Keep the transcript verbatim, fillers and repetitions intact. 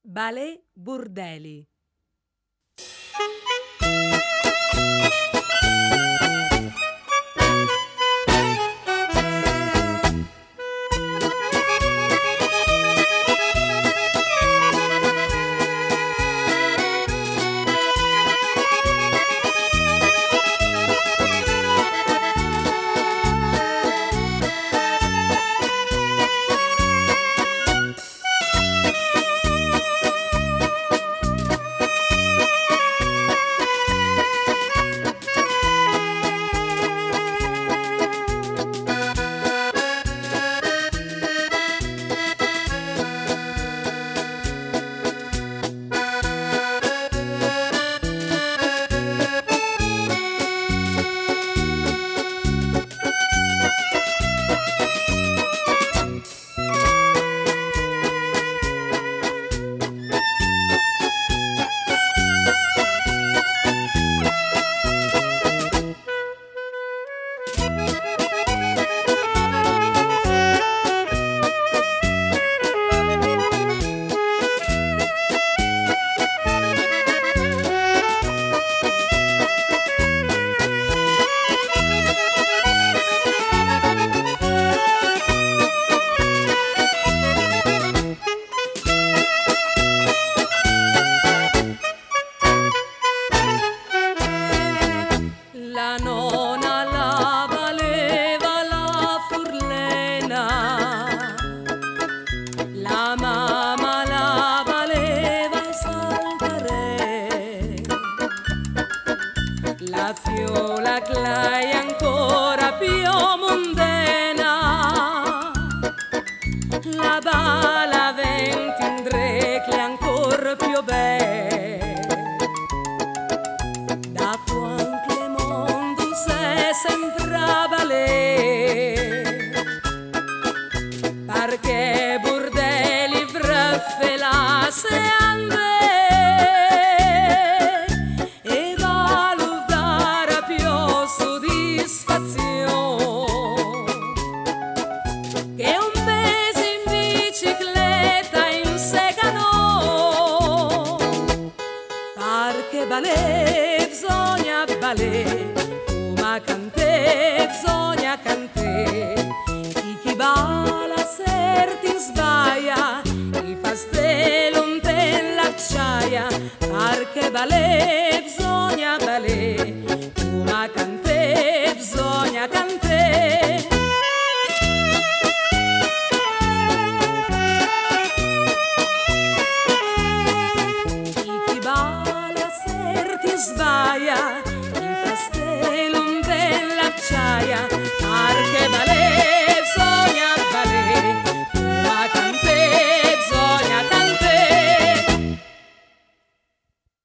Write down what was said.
Ballet Burdeli. La nonna la valeva la furlena, la mamma la valeva il saltare, la fiola clai ancora più mondena, la bala venti in drecle ancora più belle. Da quanto il mondo se sembra balè, perché Burdeli vreffe la se ande e valutare più soddisfazione che un mese in bicicletta in secano, perché balè bisogna balè, come cantè bisogna cantè, chi chi balla serti sbaia, i fastello l'acciaia, perché balè bisogna balè, come cantè bisogna cantè. Sbaia, i fastello dell'acciaia,